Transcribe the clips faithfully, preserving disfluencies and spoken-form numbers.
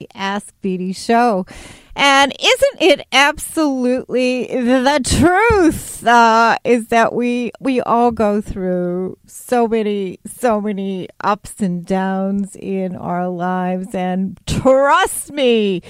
Ask Beatty Show. And isn't it absolutely the truth uh, is that we we all go through so many, so many ups and downs in our lives. And trust me,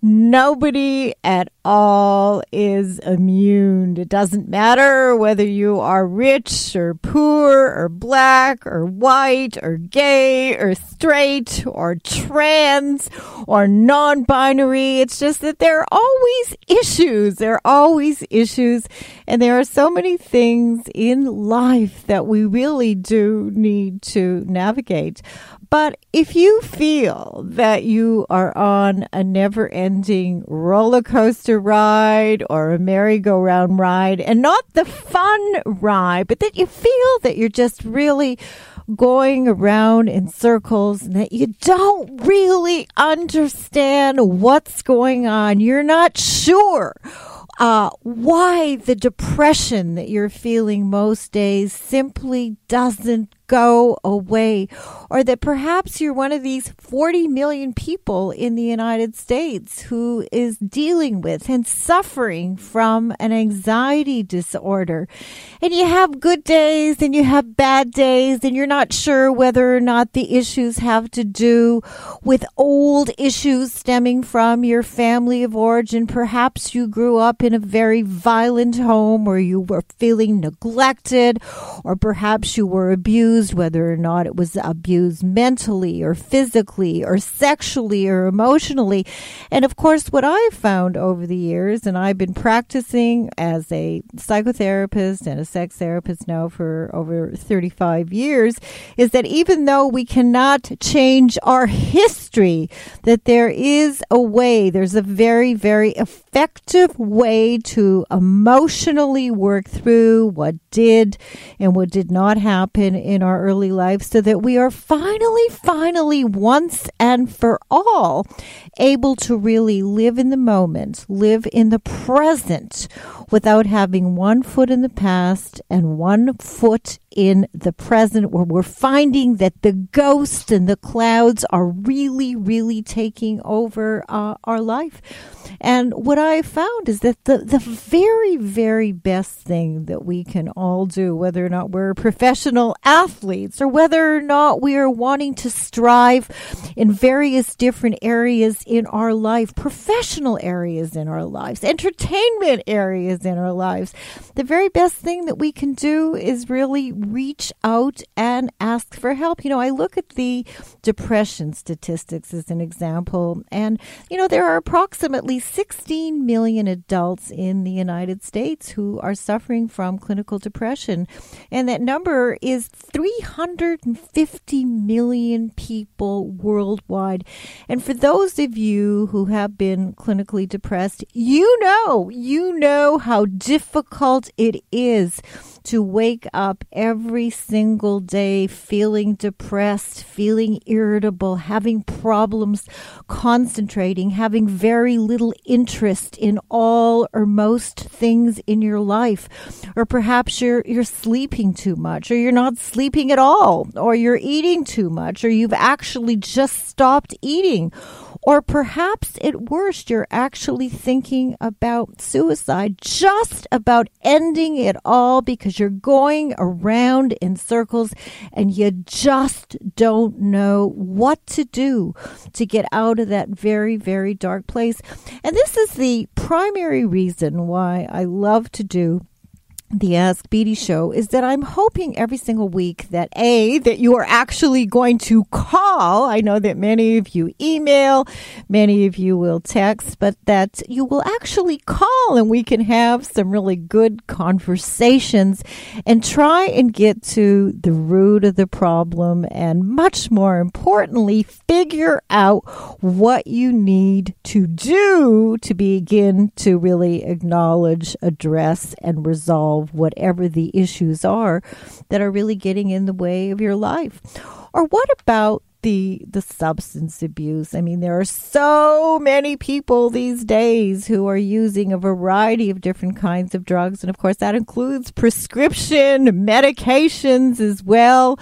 nobody at all is immune. It doesn't matter whether you are rich or poor or black or white or gay or straight or trans or non-binary. It's just that there are always issues. There are always issues. And there are so many things in life that we really do need to navigate. But if you feel that you are on a never-ending roller coaster ride or a merry-go-round ride, and not the fun ride, but that you feel that you're just really going around in circles and that you don't really understand what's going on, you're not sure uh, why the depression that you're feeling most days simply doesn't go away, or that perhaps you're one of these forty million people in the United States who is dealing with and suffering from an anxiety disorder. And you have good days and you have bad days, and you're not sure whether or not the issues have to do with old issues stemming from your family of origin. Perhaps you grew up in a very violent home, or you were feeling neglected, or perhaps you were abused, whether or not it was abused mentally or physically or sexually or emotionally. And of course, what I've found over the years, and I've been practicing as a psychotherapist and a sex therapist now for over thirty-five years, is that even though we cannot change our history, that there is a way, there's a very, very effective way to emotionally work through what did and what did not happen in our early life, so that we are finally, finally, once and for all, able to really live in the moment, live in the present, without having one foot in the past and one foot in the present, where we're finding that the ghost and the clouds are really, really taking over uh, our life. And what I found is that the, the very, very best thing that we can all do, whether or not we're professional athletes or whether or not we are wanting to strive in various different areas in our life, professional areas in our lives, entertainment areas in our lives, the very best thing that we can do is really reach out and ask for help. You know, I look at the depression statistics as an example, and, you know, there are approximately sixteen million adults in the United States who are suffering from clinical depression, and that number is three hundred fifty million people worldwide. And for those of you who have been clinically depressed, you know, you know how difficult it is to wake up every single day feeling depressed, feeling irritable, having problems concentrating, having very little interest in all or most things in your life. Or perhaps you're you're sleeping too much, or you're not sleeping at all, or you're eating too much, or you've actually just stopped eating. Or perhaps at worst, you're actually thinking about suicide, just about ending it all, because you're going around in circles and you just don't know what to do to get out of that very, very dark place. And this is the primary reason why I love to do the Ask Beatty Show, is that I'm hoping every single week that A, that you are actually going to call. I know that many of you email, many of you will text, but that you will actually call and we can have some really good conversations and try and get to the root of the problem, and much more importantly, figure out what you need to do to begin to really acknowledge, address, and resolve whatever the issues are that are really getting in the way of your life. Or what about the the substance abuse? I mean, there are so many people these days who are using a variety of different kinds of drugs. And of course, that includes prescription medications as well.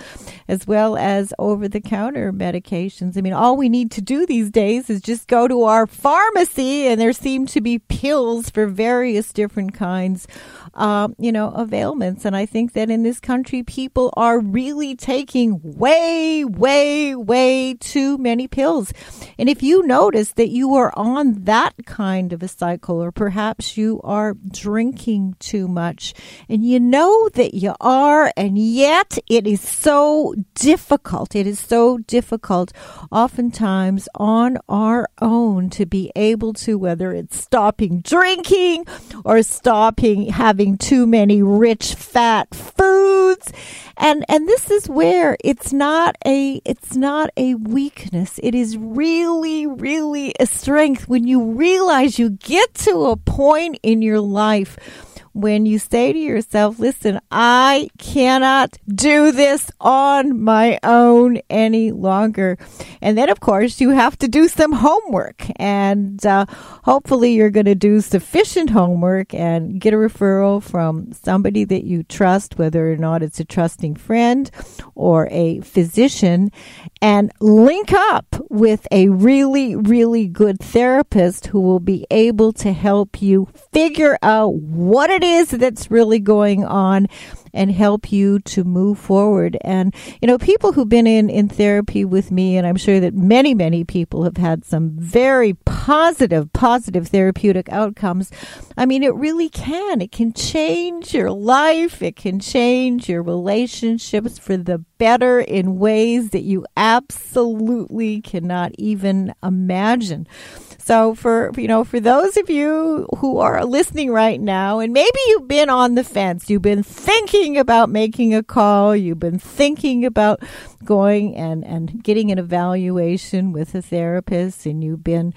as well as over-the-counter medications. I mean, all we need to do these days is just go to our pharmacy, and there seem to be pills for various different kinds, um, you know, of ailments. And I think that in this country, people are really taking way, way, way too many pills. And if you notice that you are on that kind of a cycle, or perhaps you are drinking too much, and you know that you are, and yet it is so difficult. It is so difficult oftentimes on our own to be able to, whether it's stopping drinking or stopping having too many rich fat foods. And and this is where it's not a it's not a weakness. It is really, really a strength when you realize you get to a point in your life when you say to yourself, listen, I cannot do this on my own any longer. And then, of course, you have to do some homework. And uh, hopefully you're going to do sufficient homework and get a referral from somebody that you trust, whether or not it's a trusting friend or a physician, and link up with a really, really good therapist who will be able to help you figure out what it is that's really going on and help you to move forward. And, you know, people who've been in, in therapy with me, and I'm sure that many, many people have had some very positive, positive therapeutic outcomes. I mean, it really can. It can change your life. It can change your relationships for the better in ways that you absolutely cannot even imagine. So for, you know, for those of you who are listening right now, and maybe you've been on the fence, you've been thinking about making a call, you've been thinking about going and, and getting an evaluation with a therapist, and you've been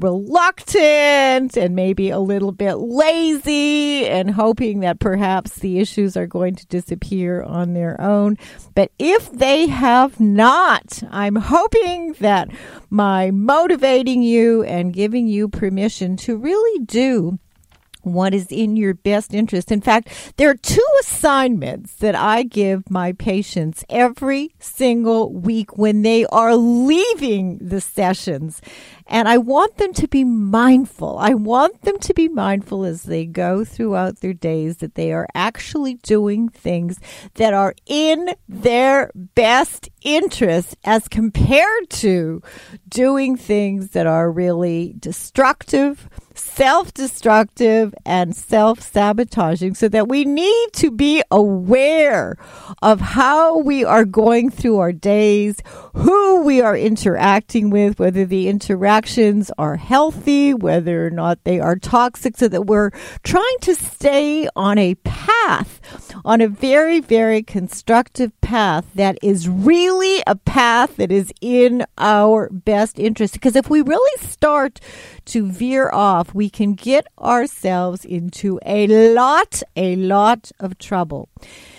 reluctant and maybe a little bit lazy and hoping that perhaps the issues are going to disappear on their own. But if they have not, I'm hoping that my motivating you and giving you permission to really do what is in your best interest. In fact, there are two assignments that I give my patients every single week when they are leaving the sessions. And I want them to be mindful. I want them to be mindful as they go throughout their days that they are actually doing things that are in their best interest as compared to doing things that are really destructive, self-destructive, and self-sabotaging, so that we need to be aware of how we are going through our days, who we are interacting with, whether the interactions are healthy, whether or not they are toxic, so that we're trying to stay on a path, on a very, very constructive path that is really a path that is in our best interest. Because if we really start to veer off, we can get ourselves into a lot, a lot of trouble.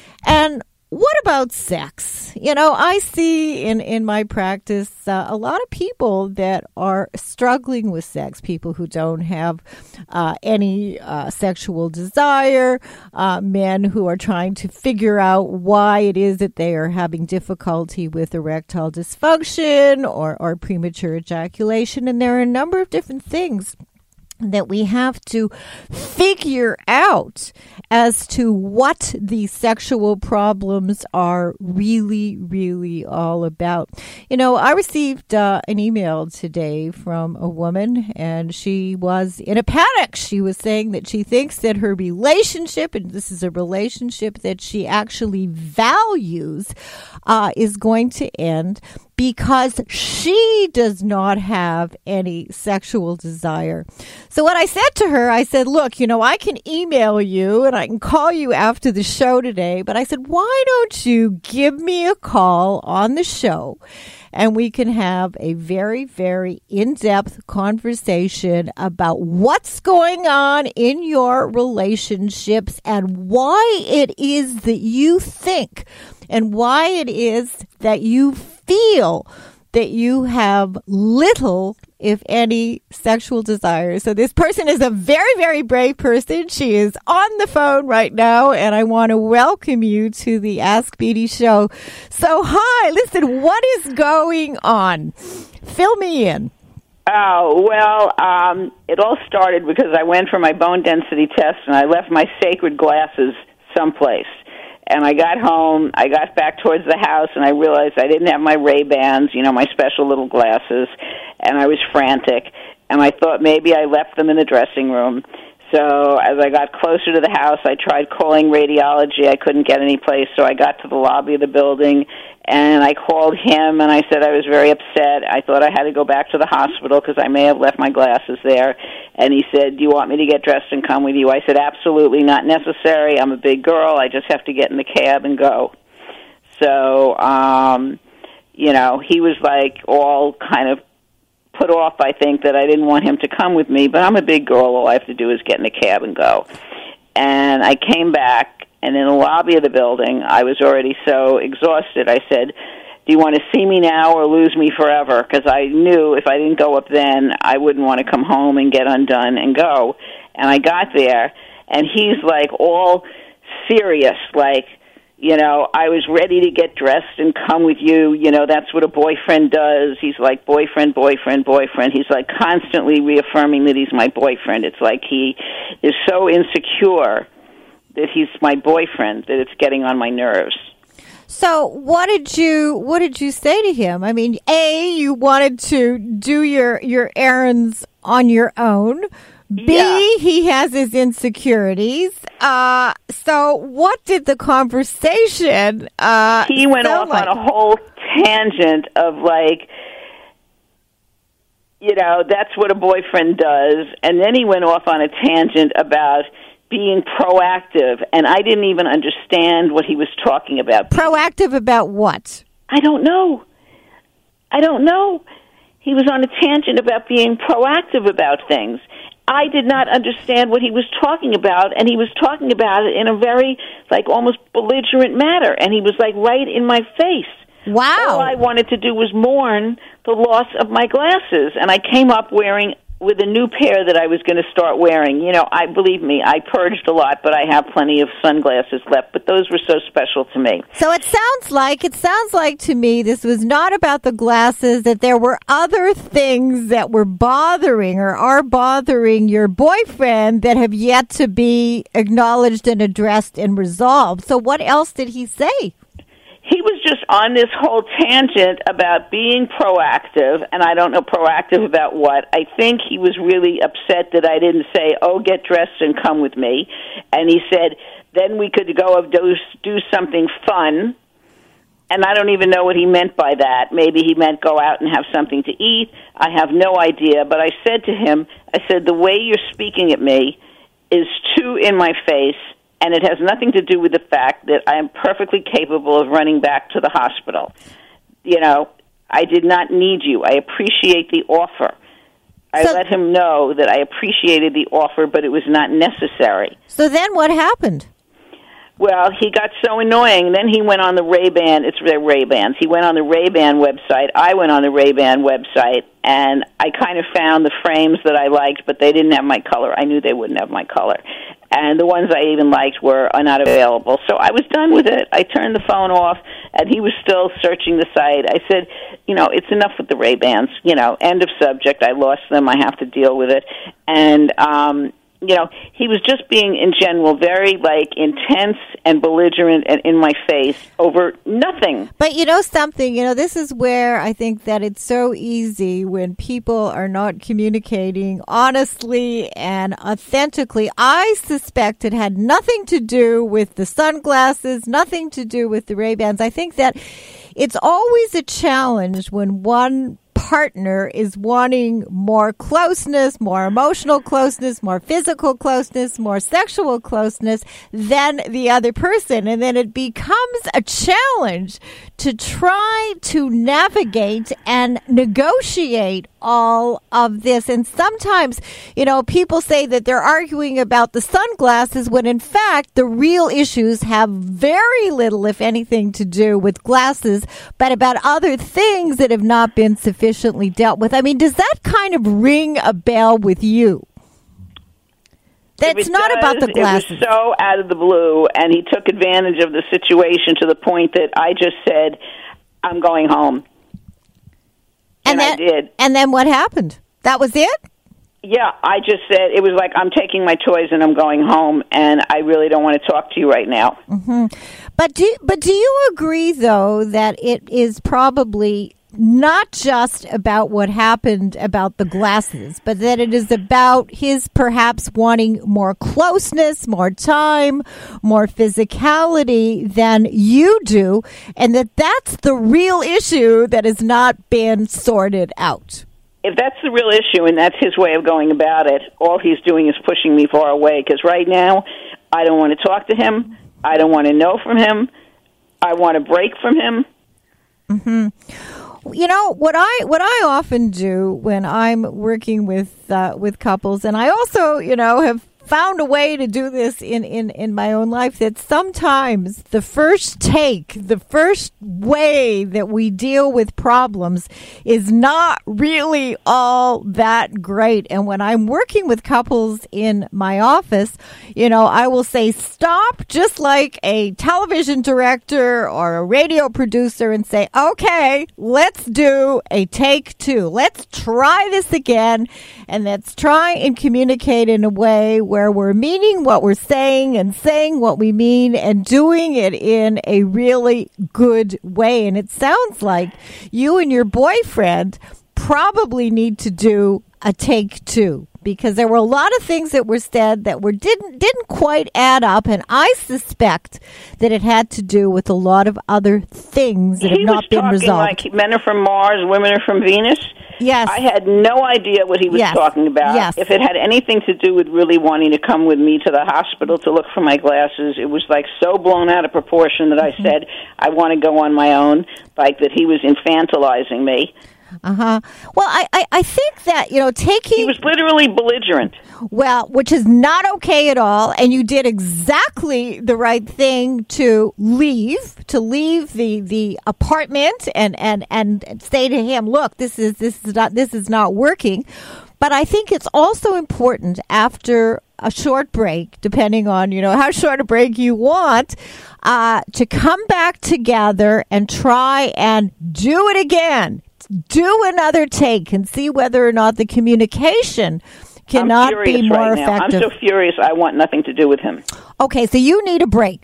And what about sex? You know, I see in, in my practice uh, a lot of people that are struggling with sex, people who don't have uh, any uh, sexual desire, uh, men who are trying to figure out why it is that they are having difficulty with erectile dysfunction or, or premature ejaculation. And there are a number of different things that we have to figure out as to what the sexual problems are really, really all about. You know, I received uh, an email today from a woman, and she was in a panic. She was saying that she thinks that her relationship, and this is a relationship that she actually values, uh, is going to end because she does not have any sexual desire. So what I said to her, I said, look, you know, I can email you and I can call you after the show today, but I said, why don't you give me a call on the show and we can have a very, very in-depth conversation about what's going on in your relationships and why it is that you think and why it is that you feel that you have little if any, sexual desires. So this person is a very, very brave person. She is on the phone right now, and I want to welcome you to the Ask Beatty Show. So, hi, listen, what is going on? Fill me in. Oh, well, um, it all started because I went for my bone density test, and I left my sacred glasses someplace. And I got home, I got back towards the house, and I realized I didn't have my Ray-Bans, you know, my special little glasses, and I was frantic. And I thought maybe I left them in the dressing room. So as I got closer to the house, I tried calling radiology. I couldn't get any place, so I got to the lobby of the building, and I called him, and I said I was very upset. I thought I had to go back to the hospital because I may have left my glasses there. And he said, do you want me to get dressed and come with you? I said, absolutely not necessary. I'm a big girl. I just have to get in the cab and go. So, um, you know, he was like all kind of put off, I think, that I didn't want him to come with me, but I'm a big girl. All I have to do is get in the cab and go. And I came back, and in the lobby of the building, I was already so exhausted. I said, do you want to see me now or lose me forever? Because I knew if I didn't go up then, I wouldn't want to come home and get undone and go. And I got there, and he's like all serious, like, you know, I was ready to get dressed and come with you. You know, that's what a boyfriend does. He's like, boyfriend, boyfriend, boyfriend. He's like constantly reaffirming that he's my boyfriend. It's like he is so insecure that he's my boyfriend that it's getting on my nerves. So what did you what did you say to him? I mean, A, you wanted to do your, your errands on your own. B, yeah. He has his insecurities. Uh, so what did the conversation uh, He went off like? on a whole tangent of like, you know, that's what a boyfriend does. And then he went off on a tangent about being proactive. And I didn't even understand what he was talking about. Proactive about what? I don't know. I don't know. He was on a tangent about being proactive about things. I did not understand what he was talking about, and he was talking about it in a very, like, almost belligerent manner, and he was, like, right in my face. Wow. All I wanted to do was mourn the loss of my glasses, and I came up wearing with a new pair that I was going to start wearing. You know, I believe me, I purged a lot, but I have plenty of sunglasses left, but those were so special to me. So it sounds like, it sounds like to me this was not about the glasses, that there were other things that were bothering or are bothering your boyfriend that have yet to be acknowledged and addressed and resolved. So what else did he say? He was just on this whole tangent about being proactive, and I don't know proactive about what. I think he was really upset that I didn't say, oh, get dressed and come with me. And he said, then we could go do, do something fun. And I don't even know what he meant by that. Maybe he meant go out and have something to eat. I have no idea. But I said to him, I said, the way you're speaking at me is too in my face. And it has nothing to do with the fact that I am perfectly capable of running back to the hospital. You know, I did not need you. I appreciate the offer. I so, let him know that I appreciated the offer, but it was not necessary. So then what happened? Well, he got so annoying. Then he went on the Ray-Ban. It's their Ray-Bans. He went on the Ray-Ban website. I went on the Ray-Ban website, and I kind of found the frames that I liked, but they didn't have my color. I knew they wouldn't have my color. And the ones I even liked were are not available. So I was done with it. I turned the phone off, and he was still searching the site. I said, you know, it's enough with the Ray-Bans. You know, end of subject. I lost them. I have to deal with it. And, um... you know, he was just being, in general, very, like, intense and belligerent and in my face over nothing. But you know something, you know, this is where I think that it's so easy when people are not communicating honestly and authentically. I suspect it had nothing to do with the sunglasses, nothing to do with the Ray-Bans. I think that it's always a challenge when one partner is wanting more closeness, more emotional closeness, more physical closeness, more sexual closeness than the other person. And then it becomes a challenge to try to navigate and negotiate all of this? And sometimes, you know, people say that they're arguing about the sunglasses when in fact the real issues have very little, if anything, to do with glasses, but about other things that have not been sufficiently dealt with. I mean, does that kind of ring a bell with you? That's not does, about the glasses. It was so out of the blue, and he took advantage of the situation to the point that I just said, I'm going home. And, and then, I did. And then what happened? That was it? Yeah, I just said, it was like, I'm taking my toys and I'm going home, and I really don't want to talk to you right now. Mm-hmm. But do, but do you agree, though, that it is probably not just about what happened about the glasses, but that it is about his perhaps wanting more closeness, more time, more physicality than you do, and that that's the real issue that has not been sorted out? If that's the real issue and that's his way of going about it, all he's doing is pushing me far away, because right now I don't want to talk to him. I don't want to know from him. I want to break from him. Mm-hmm. You know, what I what I often do when I'm working with uh, with couples, and I also, you know, have found a way to do this in, in, in my own life, that sometimes the first take, the first way that we deal with problems is not really all that great. And when I'm working with couples in my office, you know, I will say stop, just like a television director or a radio producer, and say, okay, let's do a take two. Let's try this again, and let's try and communicate in a way where where we're meaning what we're saying and saying what we mean and doing it in a really good way. And it sounds like you and your boyfriend probably need to do a take two, because there were a lot of things that were said that were didn't didn't quite add up, and I suspect that it had to do with a lot of other things that he have not been resolved. He was talking like men are from Mars, women are from Venus. Yes. I had no idea what he was yes. talking about. Yes. If it had anything to do with really wanting to come with me to the hospital to look for my glasses, it was like so blown out of proportion that I mm-hmm. said, I want to go on my own, like that he was infantilizing me. Uh-huh. Well, I, I, I think that, you know, taking... He was literally belligerent. Well, which is not okay at all, and you did exactly the right thing to leave, to leave the, the apartment and, and, and say to him, look, this is this is not this is not working. But I think it's also important after a short break, depending on, you know, how short a break you want, uh, to come back together and try and do it again. Do another take and see whether or not the communication cannot be more right effective. I'm so furious, I want nothing to do with him. Okay, so you need a break.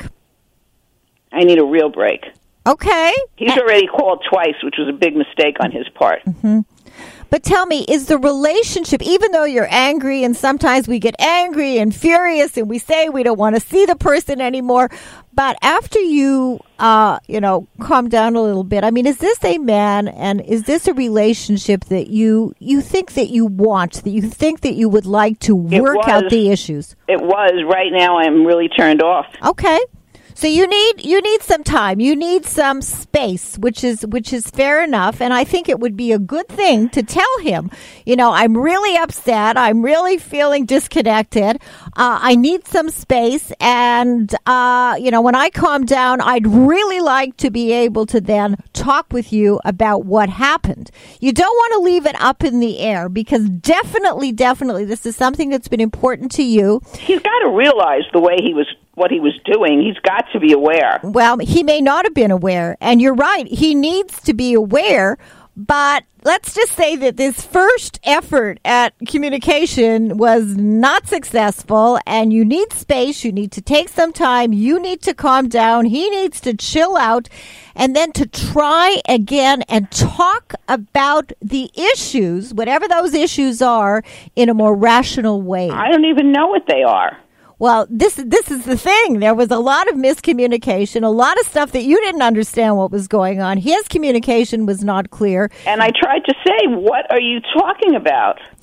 I need a real break. Okay. He's and- already called twice, which was a big mistake on his part. Mm-hmm. But tell me, is the relationship, even though you're angry, and sometimes we get angry and furious and we say we don't want to see the person anymore, but after you, uh, you know, calm down a little bit, I mean, is this a man and is this a relationship that you, you think that you want, that you think that you would like to work was, out the issues? It was. Right now I'm really turned off. Okay. So you need you need some time. You need some space, which is which is fair enough. And I think it would be a good thing to tell him, you know, I'm really upset. I'm really feeling disconnected. Uh, I need some space. And, uh, you know, when I calm down, I'd really like to be able to then talk with you about what happened. You don't want to leave it up in the air, because definitely, definitely, this is something that's been important to you. He's got to realize the way he was what he was doing. He's got to be aware. Well, he may not have been aware, and you're right. He needs to be aware, but let's just say that this first effort at communication was not successful, and you need space. You need to take some time. You need to calm down. He needs to chill out, and then to try again and talk about the issues, whatever those issues are, in a more rational way. I don't even know what they are. Well, this this is the thing. There was a lot of miscommunication, a lot of stuff that you didn't understand what was going on. His communication was not clear. And I tried to say, what are you talking about?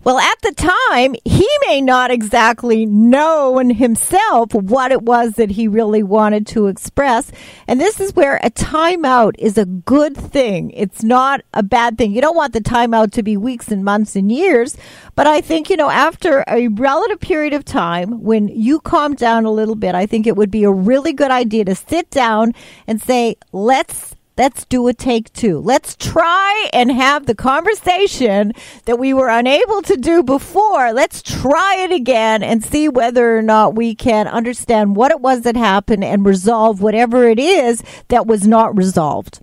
Well, at the time, he may not exactly know in himself what it was that he really wanted to express. And this is where a timeout is a good thing. It's not a bad thing. You don't want the timeout to be weeks and months and years. But I think, you know, after a relative period of time, when you calm down a little bit, I think it would be a really good idea to sit down and say, let's Let's do a take two. Let's try and have the conversation that we were unable to do before. Let's try it again and see whether or not we can understand what it was that happened and resolve whatever it is that was not resolved.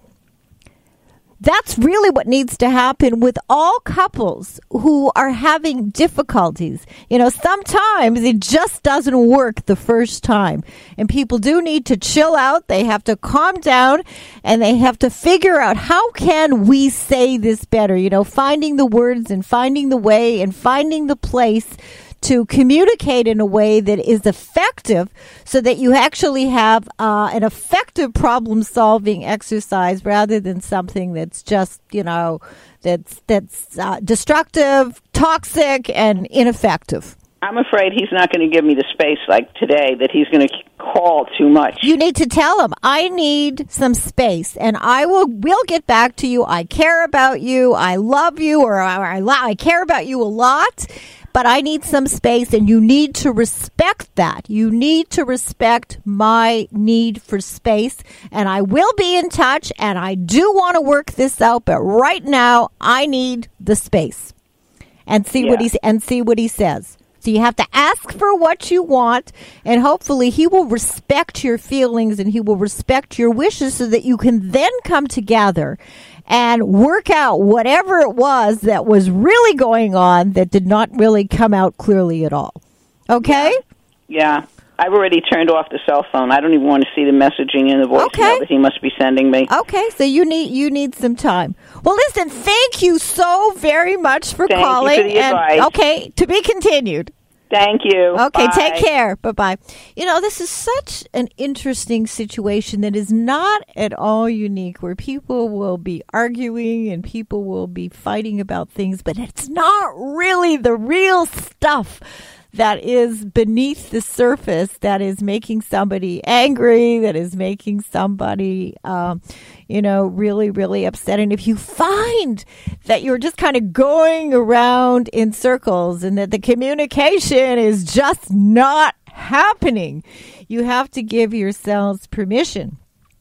That's really what needs to happen with all couples who are having difficulties. You know, sometimes it just doesn't work the first time. And people do need to chill out. They have to calm down and they have to figure out, how can we say this better? You know, finding the words and finding the way and finding the place to communicate in a way that is effective, so that you actually have uh, an effective problem-solving exercise rather than something that's just, you know, that's that's uh, destructive, toxic, and ineffective. I'm afraid he's not going to give me the space like today, that he's going to call too much. You need to tell him, I need some space, and I will we'll get back to you. I care about you. I love you, or I, I, I care about you a lot. But I need some space, and you need to respect that. You need to respect my need for space, and I will be in touch, and I do want to work this out, but right now I need the space. And see yeah. what he's and see what he says. So you have to ask for what you want, and hopefully he will respect your feelings and he will respect your wishes, so that you can then come together and work out whatever it was that was really going on that did not really come out clearly at all. Okay? Yeah. yeah. I've already turned off the cell phone. I don't even want to see the messaging in the voicemail okay. that he must be sending me. Okay, so you need you need some time. Well, listen, thank you so very much for thank calling. You for the and advice. Okay, to be continued. Thank you. Okay, Bye. take care. Bye-bye. You know, this is such an interesting situation that is not at all unique, where people will be arguing and people will be fighting about things, but it's not really the real stuff that is beneath the surface that is making somebody angry, that is making somebody, um, you know, really, really upset. And if you find that you're just kind of going around in circles and that the communication is just not happening, you have to give yourselves permission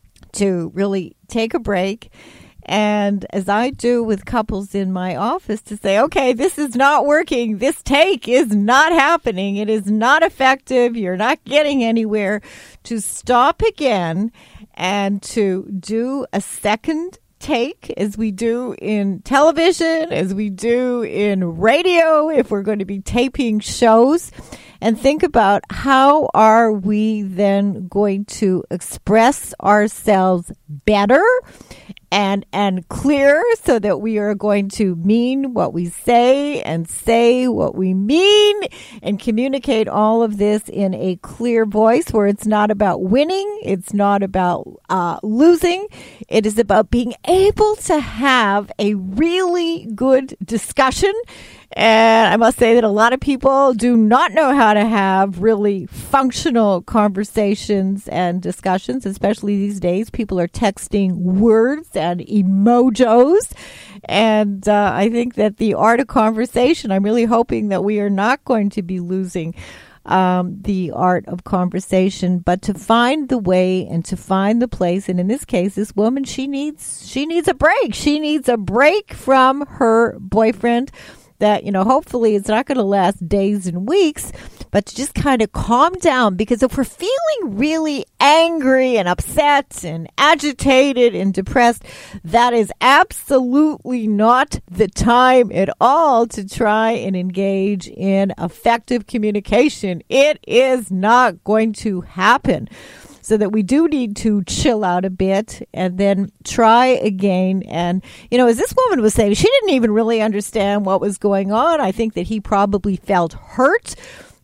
to really take a break. And as I do with couples in my office, to say, okay, this is not working. This take is not happening. It is not effective. You're not getting anywhere. To stop again and to do a second take, as we do in television, as we do in radio, if we're going to be taping shows, and think about, how are we then going to express ourselves better and and clear, so that we are going to mean what we say and say what we mean, and communicate all of this in a clear voice, where it's not about winning, it's not about uh, losing, it is about being able to have a really good discussion. And I must say that a lot of people do not know how to have really functional conversations and discussions, especially these days. People are texting words and emojis. And uh, I think that the art of conversation, I'm really hoping that we are not going to be losing um, the art of conversation, but to find the way and to find the place. And in this case, this woman, she needs she needs a break. She needs a break from her boyfriend. That, you know, hopefully it's not going to last days and weeks, but to just kind of calm down. Because if we're feeling really angry and upset and agitated and depressed, that is absolutely not the time at all to try and engage in effective communication. It is not going to happen. So that we do need to chill out a bit and then try again. And, you know, as this woman was saying, she didn't even really understand what was going on. I think that he probably felt hurt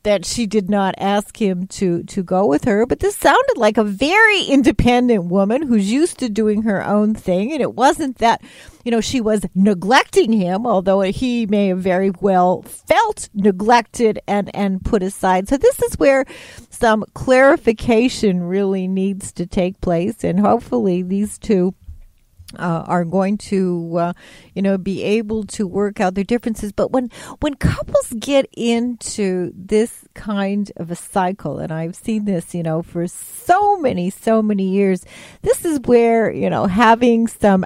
that she did not ask him to, to go with her. But this sounded like a very independent woman who's used to doing her own thing. And it wasn't that, you know, she was neglecting him, although he may have very well felt neglected and, and put aside. So this is where some clarification really needs to take place. And hopefully these two Uh, are going to, uh, you know, be able to work out their differences. But when when couples get into this kind of a cycle, and I've seen this, you know, for so many, so many years, this is where, you know, having some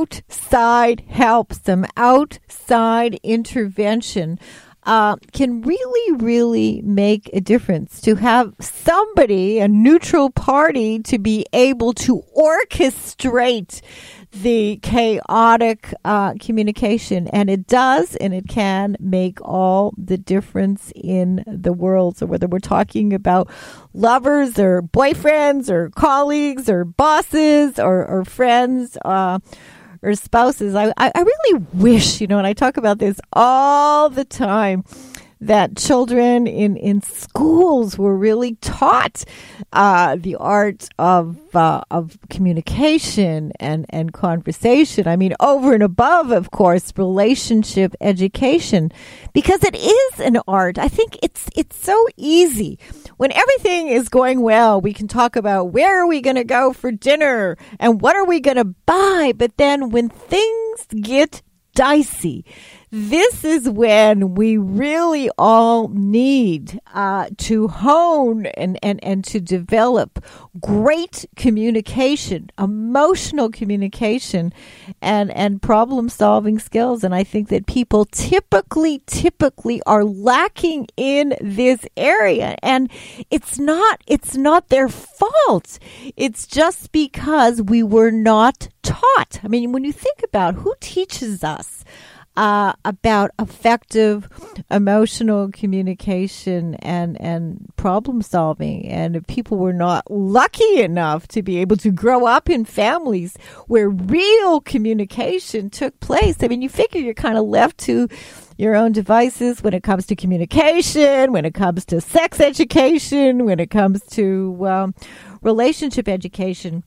outside help, some outside intervention Uh, can really, really make a difference. To have somebody, a neutral party, to be able to orchestrate the chaotic uh, communication. And it does, and it can make all the difference in the world. So whether we're talking about lovers or boyfriends or colleagues or bosses or, or friends, uh, or spouses, I, I really wish, you know, and I talk about this all the time, that children in, in schools were really taught uh, the art of uh, of communication and, and conversation. I mean, over and above, of course, relationship education, because it is an art. I think it's it's so easy. When everything is going well, we can talk about where are we going to go for dinner and what are we going to buy. But then when things get dicey, this is when we really all need uh, to hone and, and, and to develop great communication, emotional communication, and, and problem-solving skills. And I think that people typically, typically are lacking in this area. And it's not, it's not their fault. It's just because we were not taught. I mean, when you think about who teaches us Uh, about effective emotional communication and, and problem solving. And if people were not lucky enough to be able to grow up in families where real communication took place, I mean, you figure you're kind of left to your own devices when it comes to communication, when it comes to sex education, when it comes to um, relationship education.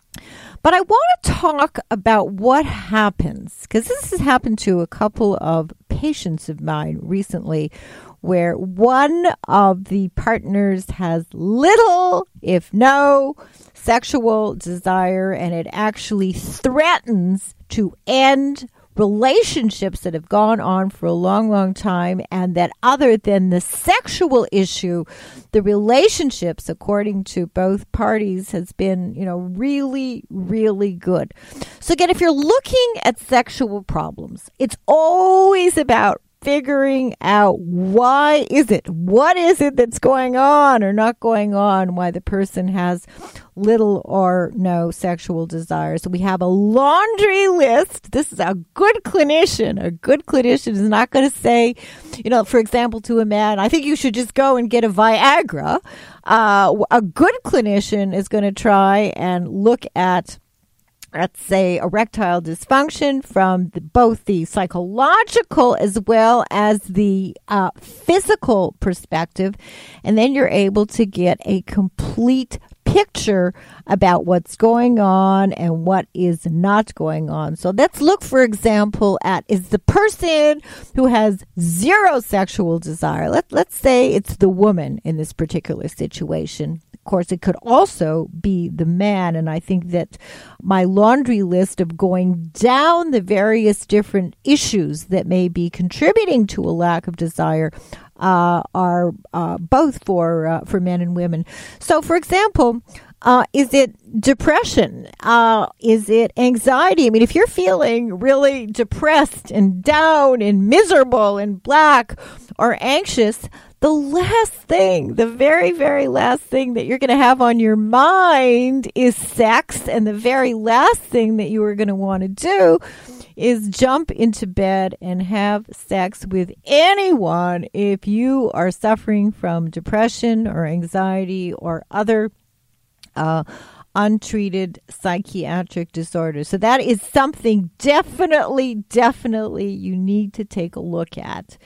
But I want to talk about what happens, because this has happened to a couple of patients of mine recently, where one of the partners has little, if no, sexual desire, and it actually threatens to end relationships that have gone on for a long, long time, and that other than the sexual issue, the relationships, according to both parties, has been, you know, really, really good. So again, if you're looking at sexual problems, it's always about figuring out why is it, what is it that's going on or not going on, why the person has little or no sexual desire. So we have a laundry list. This is a good clinician. A good clinician is not going to say, you know, for example, to a man, I think you should just go and get a Viagra. Uh, a good clinician is going to try and look at, let's say, erectile dysfunction from the, both the psychological as well as the uh, physical perspective. And then you're able to get a complete picture about what's going on and what is not going on. So let's look, for example, at, is the person who has zero sexual desire, let, let's say it's the woman in this particular situation. Of course, it could also be the man. And I think that my laundry list of going down the various different issues that may be contributing to a lack of desire uh, are uh, both for uh, for men and women. So, for example, uh, is it depression? Uh, is it anxiety? I mean, if you're feeling really depressed and down and miserable and black or anxious, the last thing, the very, very last thing that you're going to have on your mind is sex. And the very last thing that you are going to want to do is jump into bed and have sex with anyone if you are suffering from depression or anxiety or other uh, untreated psychiatric disorders. So that is something definitely, definitely you need to take a look at.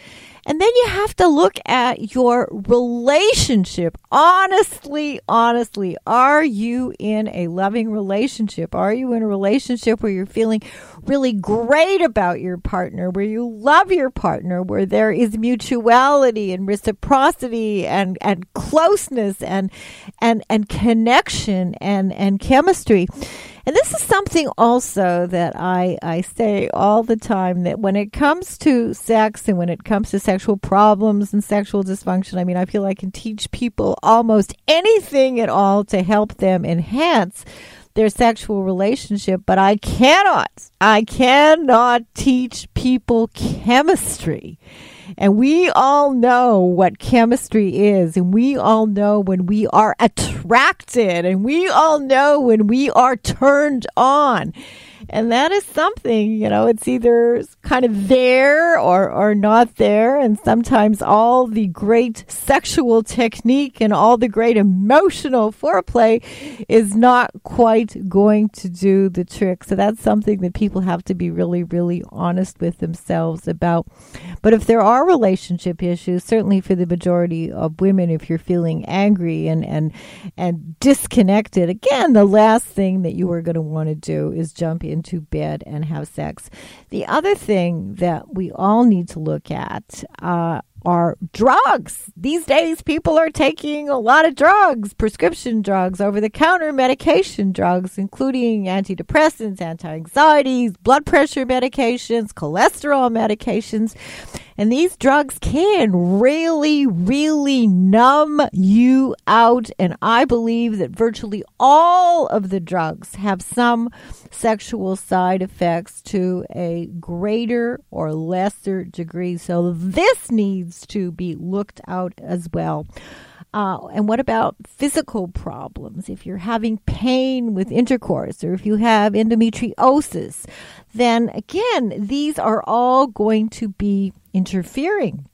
And then you have to look at your relationship. Honestly, honestly, are you in a loving relationship? Are you in a relationship where you're feeling really great about your partner, where you love your partner, where there is mutuality and reciprocity and, and closeness and and and connection and, and chemistry? And this is something also that I, I say all the time, that when it comes to sex and when it comes to sexual problems and sexual dysfunction, I mean, I feel I can teach people almost anything at all to help them enhance their sexual relationship, but I cannot, I cannot teach people chemistry. And we all know what chemistry is, and we all know when we are attracted, and we all know when we are turned on. And that is something, you know, it's either kind of there or, or not there. And sometimes all the great sexual technique and all the great emotional foreplay is not quite going to do the trick. So that's something that people have to be really, really honest with themselves about. But if there are relationship issues, certainly for the majority of women, if you're feeling angry and, and, and disconnected, again, the last thing that you are going to want to do is jump in into bed and have sex. The other thing that we all need to look at uh, are drugs. These days, people are taking a lot of drugs, prescription drugs, over-the-counter medication drugs, including antidepressants, anti-anxieties, blood pressure medications, cholesterol medications. And these drugs can really, really numb you out. And I believe that virtually all of the drugs have some sexual side effects to a greater or lesser degree. So this needs to be looked out as well. Uh, and what about physical problems? If you're having pain with intercourse or if you have endometriosis, then again, these are all going to be interfering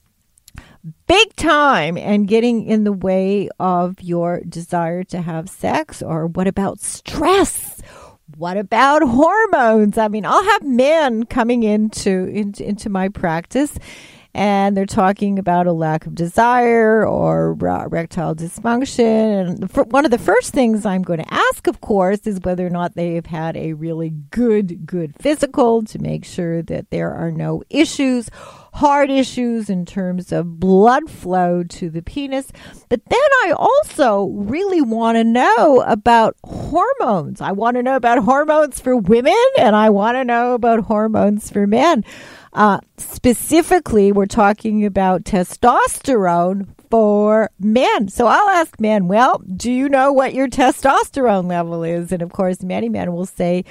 big time and getting in the way of your desire to have sex. Or what about stress? What about hormones? I mean, I'll have men coming into, into, into my practice, and they're talking about a lack of desire or uh, erectile dysfunction. And the, one of the first things I'm going to ask, of course, is whether or not they have had a really good, good physical to make sure that there are no issues, hard issues in terms of blood flow to the penis. But then I also really want to know about hormones. I want to know about hormones for women, and I want to know about hormones for men. Uh, specifically, we're talking about testosterone for men. So I'll ask men, well, do you know what your testosterone level is? And of course, many men will say,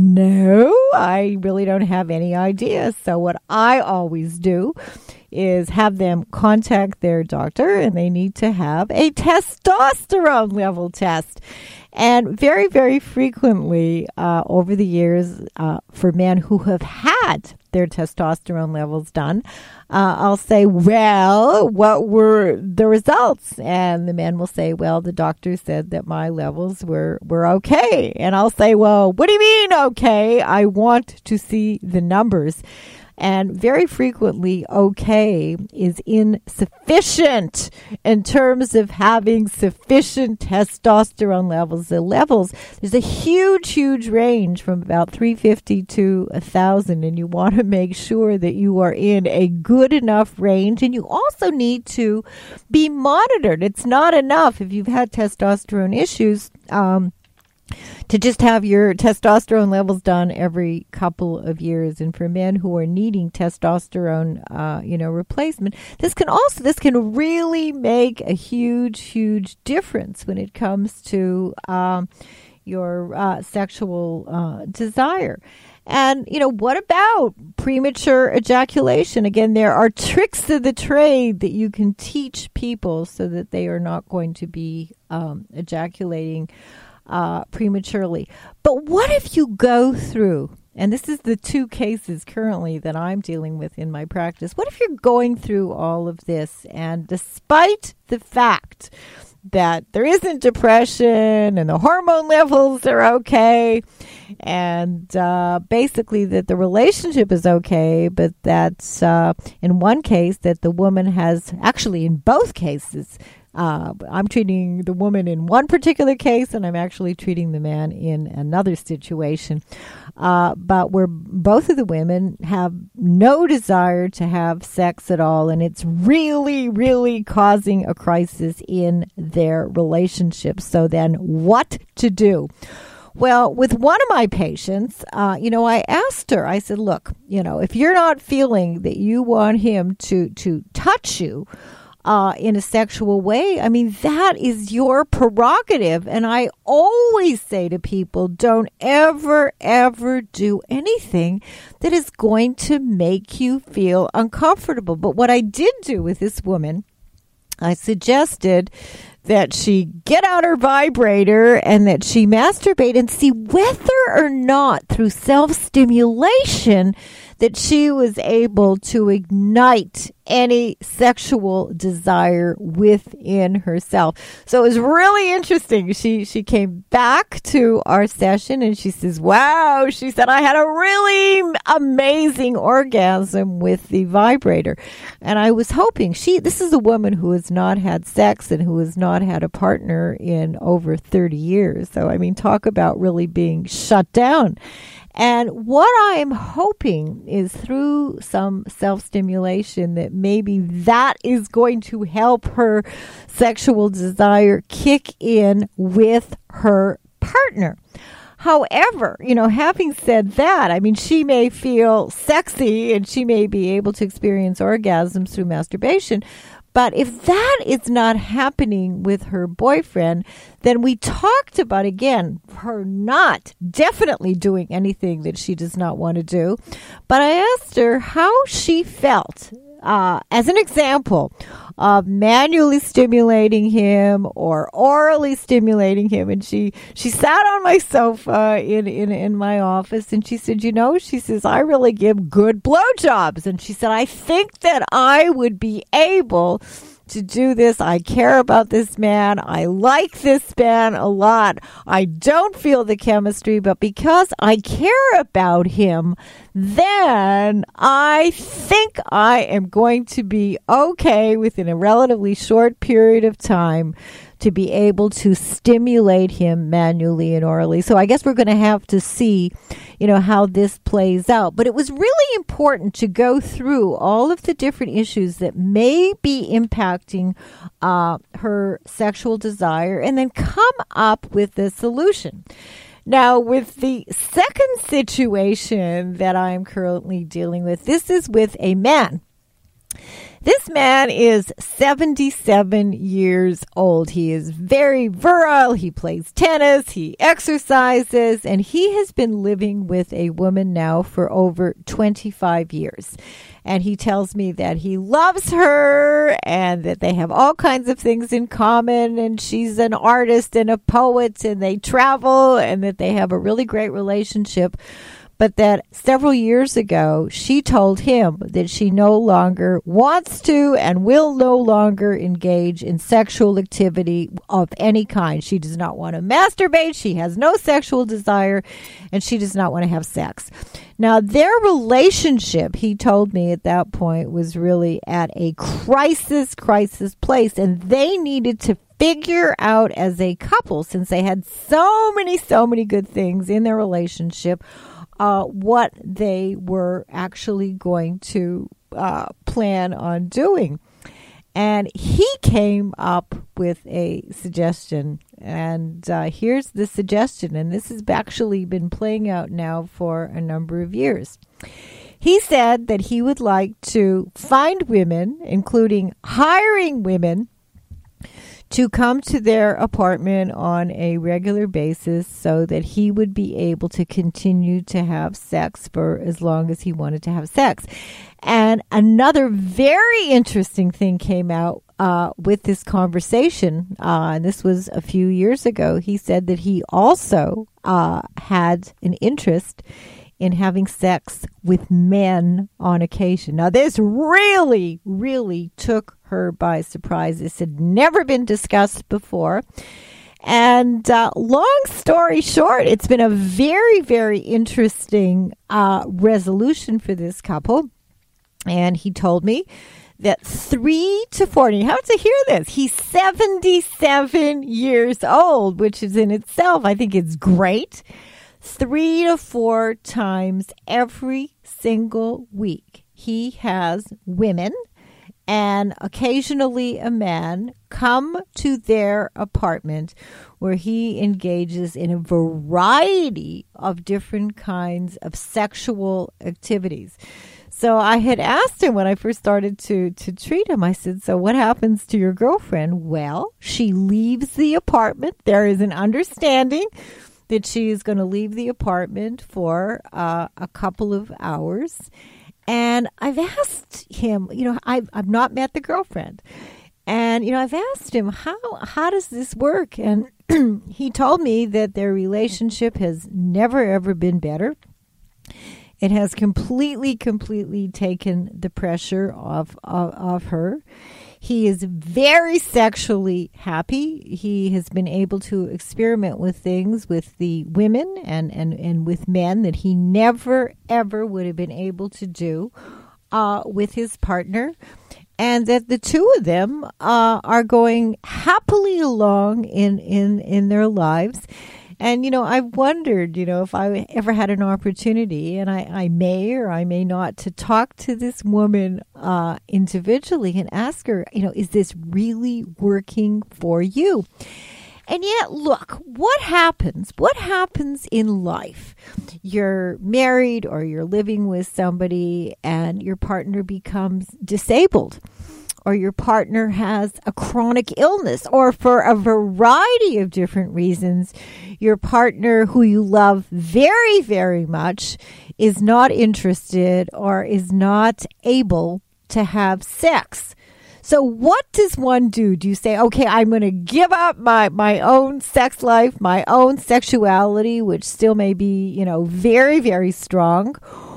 no, I really don't have any idea. So what I always do is have them contact their doctor, and they need to have a testosterone level test. And very, very frequently uh, over the years, uh, for men who have had their testosterone levels done, uh, I'll say, well, what were the results? And the men will say, well, the doctor said that my levels were, were okay. And I'll say, well, what do you mean okay? I want to see the numbers. And very frequently, okay is insufficient in terms of having sufficient testosterone levels. The levels, there's a huge, huge range from about three fifty to one thousand, and you want to make sure that you are in a good enough range. And you also need to be monitored. It's not enough if you've had testosterone issues, um, to just have your testosterone levels done every couple of years. And for men who are needing testosterone, uh, you know, replacement, this can also, this can really make a huge, huge difference when it comes to um, your uh, sexual uh, desire. And, you know, what about premature ejaculation? Again, there are tricks of the trade that you can teach people so that they are not going to be um, ejaculating Uh, prematurely. But what if you go through and this is the two cases currently that I'm dealing with in my practice. What if you're going through all of this, and despite the fact that there isn't depression and the hormone levels are okay, and uh, basically that the relationship is okay, but that uh, in one case that the woman has, actually in both cases, uh, I'm treating the woman in one particular case and I'm actually treating the man in another situation, uh, but where both of the women have no desire to have sex at all, and it's really, really causing a crisis in their relationship. So then what to do? Well, with one of my patients, uh, you know, I asked her, I said, look, you know, if you're not feeling that you want him to, to touch you uh, in a sexual way, I mean, that is your prerogative. And I always say to people, don't ever, ever do anything that is going to make you feel uncomfortable. But what I did do with this woman, I suggested that she get out her vibrator and that she masturbate and see whether or not through self-stimulation that she was able to ignite any sexual desire within herself. So it was really interesting. She she came back to our session and she says, wow, she said, I had a really amazing orgasm with the vibrator. And I was hoping, she, this is a woman who has not had sex and who has not had a partner in over thirty years. So, I mean, talk about really being shut down. And what I'm hoping is through some self-stimulation that maybe that is going to help her sexual desire kick in with her partner. However, you know, having said that, I mean, she may feel sexy and she may be able to experience orgasms through masturbation. But if that is not happening with her boyfriend, then we talked about, again, her not definitely doing anything that she does not want to do. But I asked her how she felt, uh, as an example, of manually stimulating him or orally stimulating him. And she, she sat on my sofa in, in, in my office and she said, you know, she says, I really give good blowjobs. And she said, I think that I would be able to do this. I care about this man. I like this man a lot. I don't feel the chemistry, but because I care about him, then I think I am going to be okay within a relatively short period of time to be able to stimulate him manually and orally. So I guess we're going to have to see, you know, how this plays out. But it was really important to go through all of the different issues that may be impacting uh, her sexual desire and then come up with a solution. Now, with the second situation that I'm currently dealing with, this is with a man. This man is seventy-seven years old. He is very virile. He plays tennis. He exercises. And he has been living with a woman now for over twenty-five years. And he tells me that he loves her and that they have all kinds of things in common. And she's an artist and a poet and they travel and that they have a really great relationship. But that several years ago, she told him that she no longer wants to and will no longer engage in sexual activity of any kind. She does not want to masturbate. She has no sexual desire, and she does not want to have sex. Now, their relationship, he told me at that point, was really at a crisis, crisis place, and they needed to figure out as a couple, since they had so many, so many good things in their relationship, Uh, what they were actually going to uh, plan on doing. And he came up with a suggestion. And uh, here's the suggestion. And this has actually been playing out now for a number of years. He said that he would like to find women, including hiring women, to come to their apartment on a regular basis so that he would be able to continue to have sex for as long as he wanted to have sex. And another very interesting thing came out uh, with this conversation, uh, and this was a few years ago. He said that he also uh, had an interest in having sex with men on occasion. Now, this really, really took her by surprise. This had never been discussed before. And uh, long story short, it's been a very, very interesting uh, resolution for this couple. And he told me that three to four, and you have to hear this, he's seventy-seven years old, which is in itself, I think it's great. Three to four times every single week, he has women and occasionally a man come to their apartment where he engages in a variety of different kinds of sexual activities. So I had asked him when I first started to, to treat him, I said, so what happens to your girlfriend? Well, she leaves the apartment. There is an understanding that she is going to leave the apartment for uh, a couple of hours. And I've asked him, you know, I've, I've not met the girlfriend. And, you know, I've asked him, how how does this work? And he told me that their relationship has never, ever been better. It has completely, completely taken the pressure off of, of her. He is very sexually happy. He has been able to experiment with things with the women and, and, and with men that he never, ever would have been able to do uh, with his partner. And that the two of them uh, are going happily along in, in, in their lives. And, you know, I've wondered, you know, if I ever had an opportunity, and I, I may or I may not, to talk to this woman uh, individually and ask her, you know, is this really working for you? And yet, look, what happens? What happens in life? You're married or you're living with somebody and your partner becomes disabled, or your partner has a chronic illness, or for a variety of different reasons, your partner who you love very, very much is not interested or is not able to have sex. So what does one do? Do you say, okay, I'm going to give up my, my own sex life, my own sexuality, which still may be, you know, very, very strong?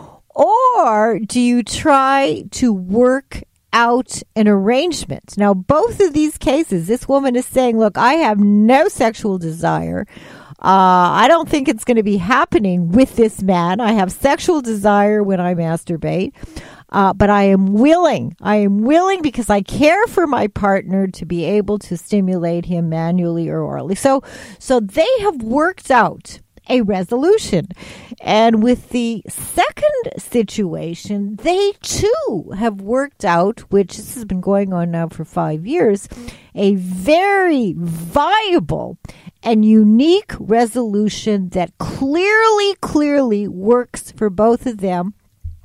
Or do you try to work out an arrangement? Now, both of these cases, this woman is saying, look, I have no sexual desire. Uh, I don't think it's going to be happening with this man. I have sexual desire when I masturbate. Uh, but I am willing, I am willing because I care for my partner to be able to stimulate him manually or orally. So, so they have worked out a resolution. And with the second situation, they too have worked out, which this has been going on now for five years, a very viable and unique resolution that clearly, clearly works for both of them,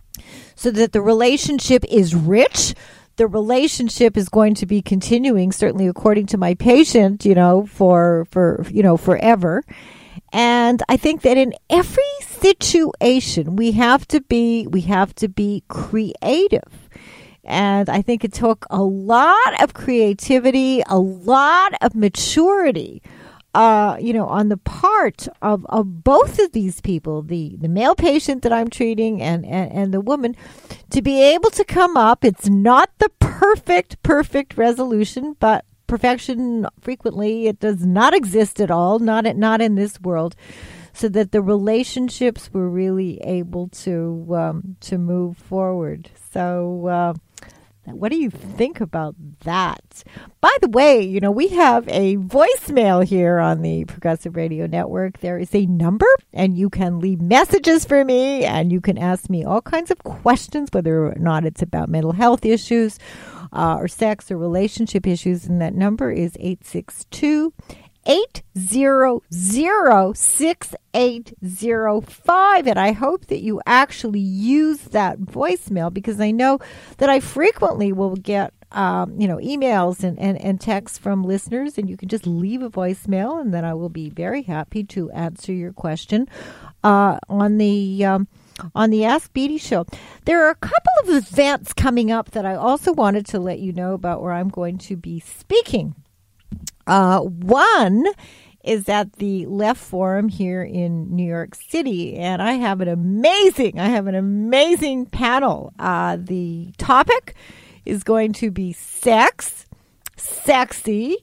so that the relationship is rich. The relationship is going to be continuing, certainly according to my patient, you know, for, for, you know, forever. And I think that in every situation, we have to be, we have to be creative. And I think it took a lot of creativity, a lot of maturity, Uh, you know, on the part of, of both of these people, the, the male patient that I'm treating and, and, and the woman, to be able to come up. It's not the perfect, perfect resolution, but perfection, frequently, it does not exist at all, not, not in this world, so that the relationships were really able to, um, to move forward. So, uh, what do you think about that? By the way, you know, we have a voicemail here on the Progressive Radio Network. There is a number, and you can leave messages for me, and you can ask me all kinds of questions, whether or not it's about mental health issues uh, or sex or relationship issues. And that number is eight six two, eight zero zero, six eight zero five. And I hope that you actually use that voicemail, because I know that I frequently will get um, you know, emails and, and, and texts from listeners, and you can just leave a voicemail, and then I will be very happy to answer your question uh, on the um, on the Ask Beatty show. There are a couple of events coming up that I also wanted to let you know about, where I'm going to be speaking. Uh, one is at the Left Forum here in New York City, and I have an amazing, I have an amazing panel. Uh, the topic is going to be sex, sexy,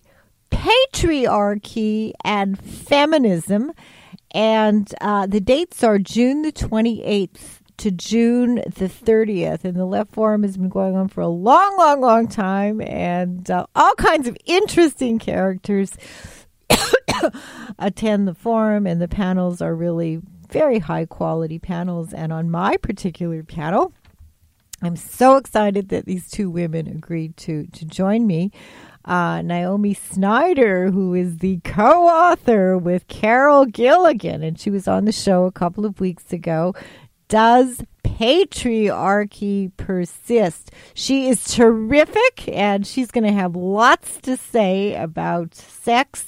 patriarchy, and feminism. And uh, the dates are June the twenty-eighth to June the thirtieth. And the Left Forum has been going on for a long, long, long time. And uh, all kinds of interesting characters attend the forum. And the panels are really very high quality panels. And on my particular panel, I'm so excited that these two women agreed to, to join me. Uh, Naomi Snyder, who is the co-author with Carol Gilligan, and she was on the show a couple of weeks ago. Does patriarchy persist? She is terrific, and she's going to have lots to say about sex,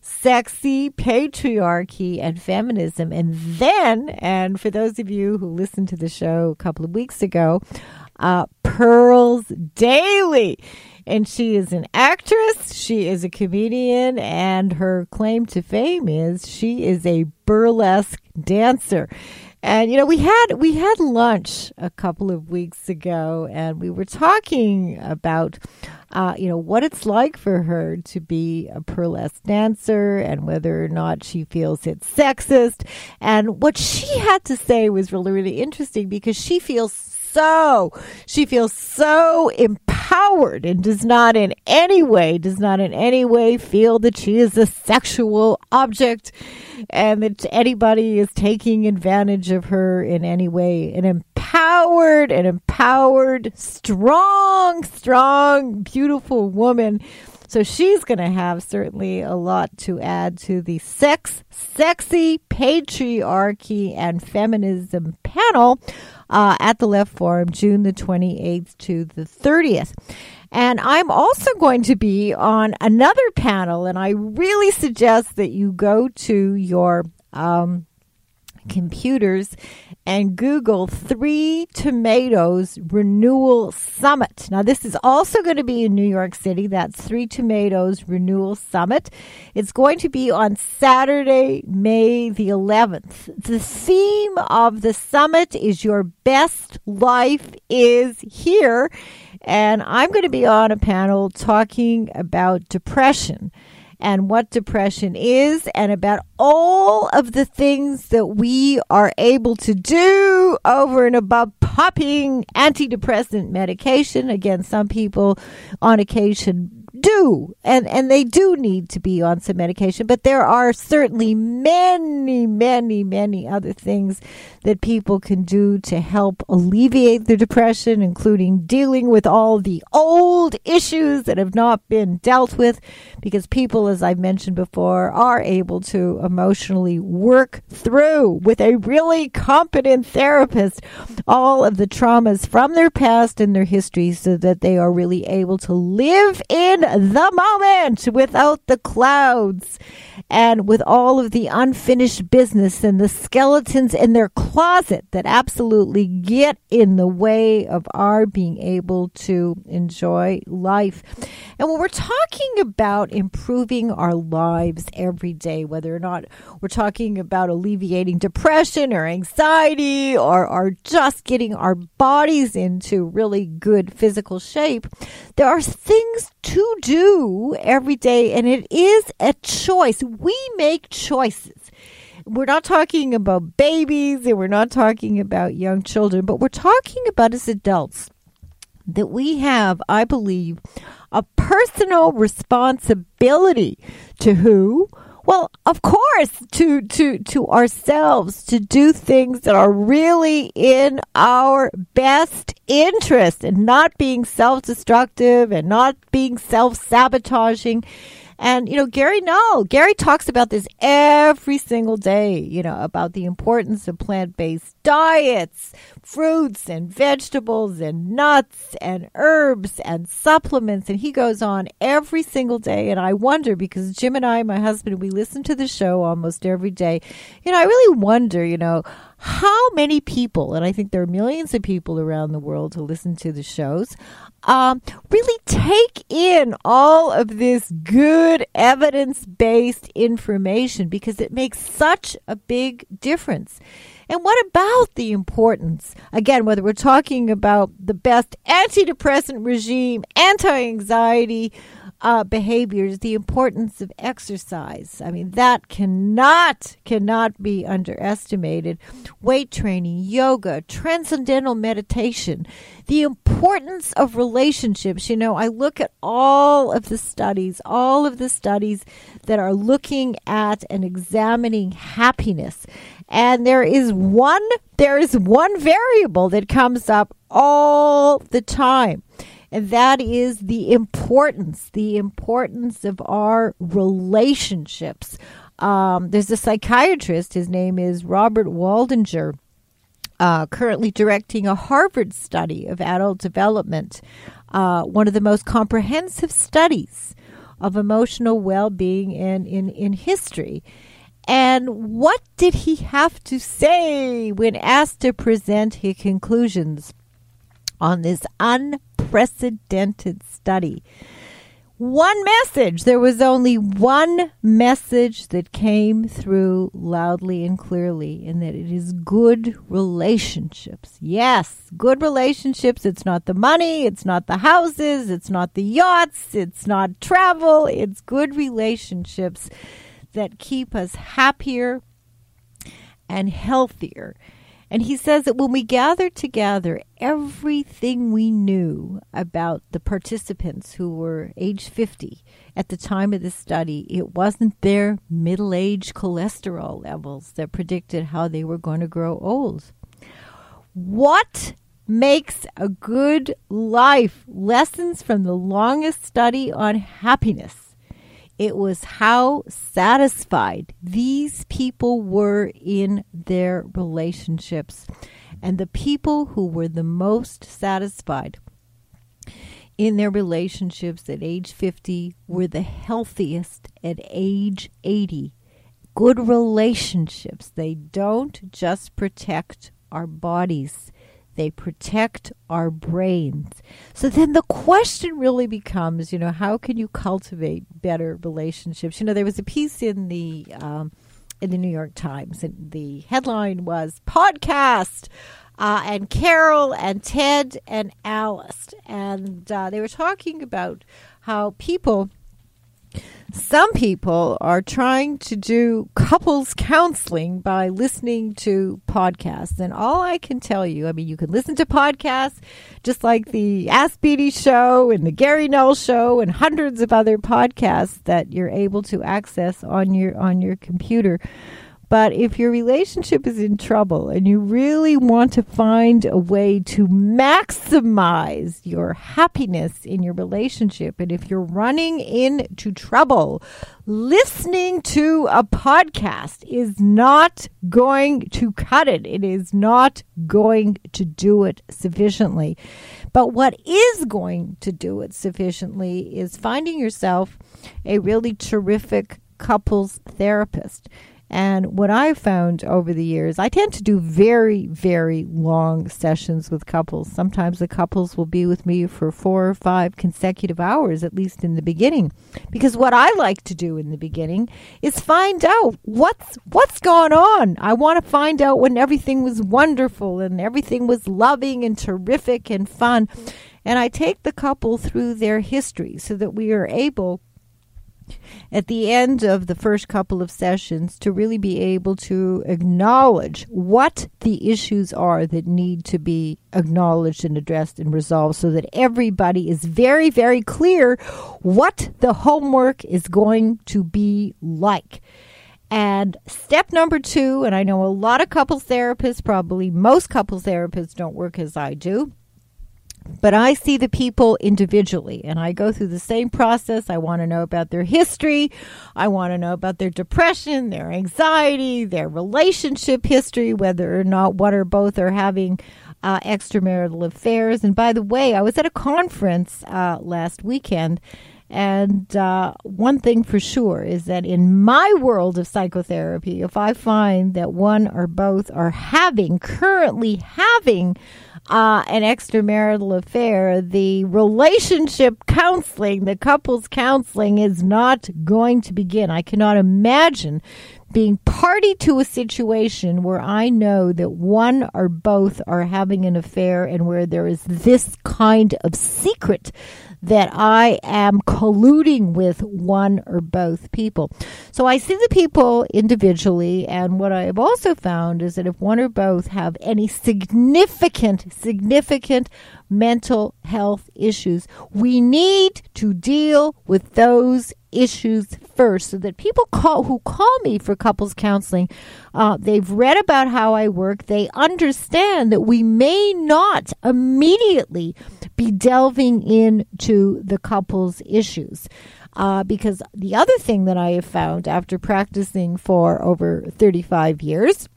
sexy, patriarchy, and feminism. And then, and for those of you who listened to the show a couple of weeks ago, uh, Pearls Daly. And she is an actress, she is a comedian, and her claim to fame is she is a burlesque dancer. And, you know, we had we had lunch a couple of weeks ago, and we were talking about, uh, you know, what it's like for her to be a burlesque dancer and whether or not she feels it's sexist. And what she had to say was really, really interesting because she feels so, she feels so empowered and does not in any way, does not in any way feel that she is a sexual object and that anybody is taking advantage of her in any way. An empowered, an empowered, strong, strong, beautiful woman. So she's going to have certainly a lot to add to the sex, sexy, patriarchy, and feminism panel uh, at the Left Forum, June the twenty-eighth to the thirtieth. And I'm also going to be on another panel, and I really suggest that you go to your um, computers and Google Three Tomatoes Renewal Summit. Now, this is also going to be in New York City. That's Three Tomatoes Renewal Summit. It's going to be on Saturday, May the eleventh. The theme of the summit is Your Best Life is Here. And I'm going to be on a panel talking about depression and what depression is and about all of the things that we are able to do over and above popping antidepressant medication. Again, some people on occasion do, and, and they do need to be on some medication, but there are certainly many, many, many other things that people can do to help alleviate their depression, including dealing with all the old issues that have not been dealt with, because people, as I've mentioned before, are able to emotionally work through with a really competent therapist all of the traumas from their past and their history so that they are really able to live in the moment without the clouds and with all of the unfinished business and the skeletons in their closet that absolutely get in the way of our being able to enjoy life. And when we're talking about improving our lives every day, whether or not we're talking about alleviating depression or anxiety or, or just getting our bodies into really good physical shape, there are things to do every day, and it is a choice. We make choices. We're not talking about babies and we're not talking about young children, but we're talking about as adults that we have, I believe, a personal responsibility to who? Well, of course, to, to, to ourselves, to do things that are really in our best interest and not being self-destructive and not being self-sabotaging. And, you know, Gary Null, Gary talks about this every single day, you know, about the importance of plant-based diets, fruits and vegetables and nuts and herbs and supplements. And he goes on every single day. And I wonder, because Jim and I, my husband, we listen to the show almost every day. You know, I really wonder, you know, how many people, and I think there are millions of people around the world who listen to the shows, um, really take in all of this good evidence-based information because it makes such a big difference. And what about the importance, again, whether we're talking about the best antidepressant regime, anti-anxiety uh, behaviors, the importance of exercise? I mean, that cannot, cannot be underestimated. Weight training, yoga, transcendental meditation, the importance of relationships. You know, I look at all of the studies, all of the studies that are looking at and examining happiness. And there is one, there is one variable that comes up all the time. And that is the importance, the importance of our relationships. Um, there's a psychiatrist, his name is Robert Waldinger, uh, currently directing a Harvard study of adult development, uh, one of the most comprehensive studies of emotional well-being in, in, in history. And what did he have to say when asked to present his conclusions on this unprecedented study? One message. There was only one message that came through loudly and clearly, and that it is good relationships. Yes, good relationships. It's not the money. It's not the houses. It's not the yachts. It's not travel. It's good relationships that keep us happier and healthier. And he says that when we gathered together, everything we knew about the participants who were age fifty at the time of the study, it wasn't their middle-age cholesterol levels that predicted how they were going to grow old. What makes a good life? Lessons from the longest study on happiness. It was how satisfied these people were in their relationships. And the people who were the most satisfied in their relationships at age fifty were the healthiest at age eighty. Good relationships, they don't just protect our bodies. They protect our brains. So then the question really becomes, you know, how can you cultivate better relationships? You know, there was a piece in the um, in the New York Times, and the headline was podcast, uh, and Carol and Ted and Alice. And uh, they were talking about how people... Some people are trying to do couples counseling by listening to podcasts. And all I can tell you, I mean, you can listen to podcasts just like the Ask Beatty Show and the Gary Null Show and hundreds of other podcasts that you're able to access on your on your computer. But if your relationship is in trouble and you really want to find a way to maximize your happiness in your relationship, and if you're running into trouble, listening to a podcast is not going to cut it. It is not going to do it sufficiently. But what is going to do it sufficiently is finding yourself a really terrific couples therapist. And what I've found over the years, I tend to do very, very long sessions with couples. Sometimes the couples will be with me for four or five consecutive hours, at least in the beginning. Because what I like to do in the beginning is find out what's what's going on. I want to find out when everything was wonderful and everything was loving and terrific and fun. And I take the couple through their history so that we are able, at the end of the first couple of sessions, to really be able to acknowledge what the issues are that need to be acknowledged and addressed and resolved, so that everybody is very, very clear what the homework is going to be like. And step number two, and I know a lot of couples therapists, probably most couples therapists don't work as I do, but I see the people individually, and I go through the same process. I want to know about their history. I want to know about their depression, their anxiety, their relationship history, whether or not one or both are having uh, extramarital affairs. And by the way, I was at a conference uh, last weekend, and uh, one thing for sure is that in my world of psychotherapy, if I find that one or both are having, currently having, uh, an extramarital affair, the relationship counseling, the couples counseling is not going to begin. I cannot imagine being party to a situation where I know that one or both are having an affair and where there is this kind of secret that I am colluding with one or both people. So I see the people individually, and what I have also found is that if one or both have any significant, significant mental health issues, we need to deal with those issues first, so that people call who call me for couples counseling, uh, they've read about how I work. They understand that we may not immediately be delving into the couple's issues. Uh, because the other thing that I have found after practicing for over thirty-five years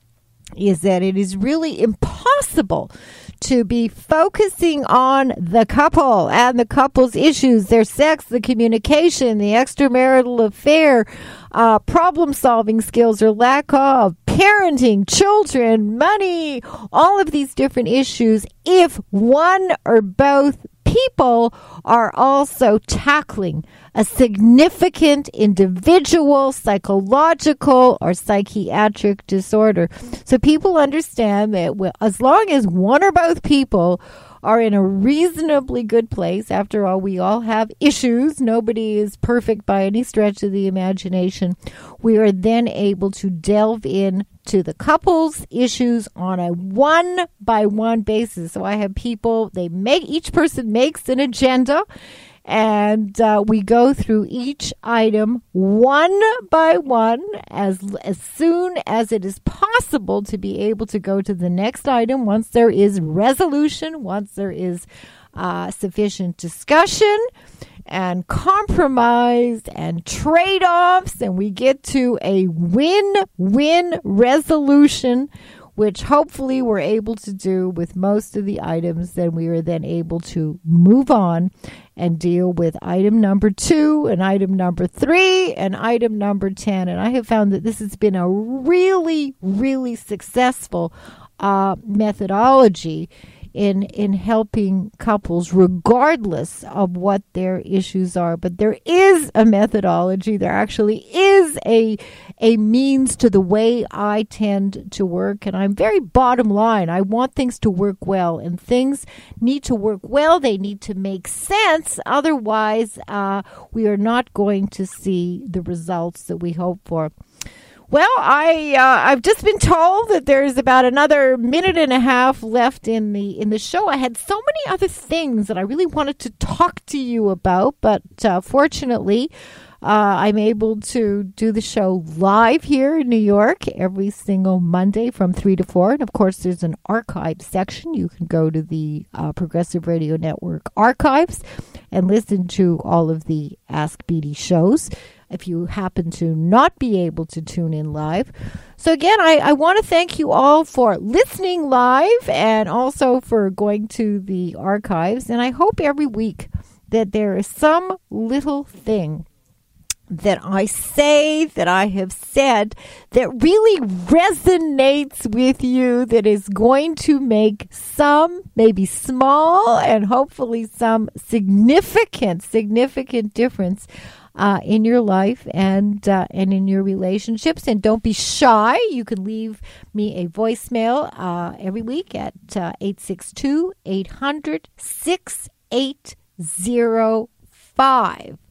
is that it is really impossible to be focusing on the couple and the couple's issues, their sex, the communication, the extramarital affair, uh, problem-solving skills or lack of, parenting, children, money, all of these different issues, if one or both people are also tackling a significant individual psychological or psychiatric disorder. So people understand that as long as one or both people are in a reasonably good place, after all, we all have issues. Nobody is perfect by any stretch of the imagination. We are then able to delve in to the couple's issues on a one by one basis. So I have people, they make, each person makes an agenda, and uh, we go through each item one by one as as soon as it is possible to be able to go to the next item once there is resolution, once there is uh, sufficient discussion and compromise and trade-offs, and we get to a win-win resolution, which hopefully we're able to do with most of the items. Then we are then able to move on and deal with item number two and item number three and item number ten. And I have found that this has been a really, really successful uh, methodology in in helping couples regardless of what their issues are. But there is a methodology. There actually is a a means to the way I tend to work. And I'm very bottom line. I want things to work well, and things need to work well. They need to make sense. Otherwise, uh, we are not going to see the results that we hope for. Well, I uh, I've just been told that there's about another minute and a half left in the in the show. I had so many other things that I really wanted to talk to you about, but uh, fortunately, uh, I'm able to do the show live here in New York every single Monday from three to four. And of course, there's an archive section. You can go to the uh, Progressive Radio Network archives and listen to all of the Ask Beatty shows if you happen to not be able to tune in live. So again, I, I want to thank you all for listening live and also for going to the archives. And I hope every week that there is some little thing that I say, that I have said, that really resonates with you, that is going to make some, maybe small, and hopefully some significant, significant difference Uh, in your life and uh, and in your relationships. And don't be shy. You can leave me a voicemail uh, every week at uh, eight six two, eight hundred, six eight zero five.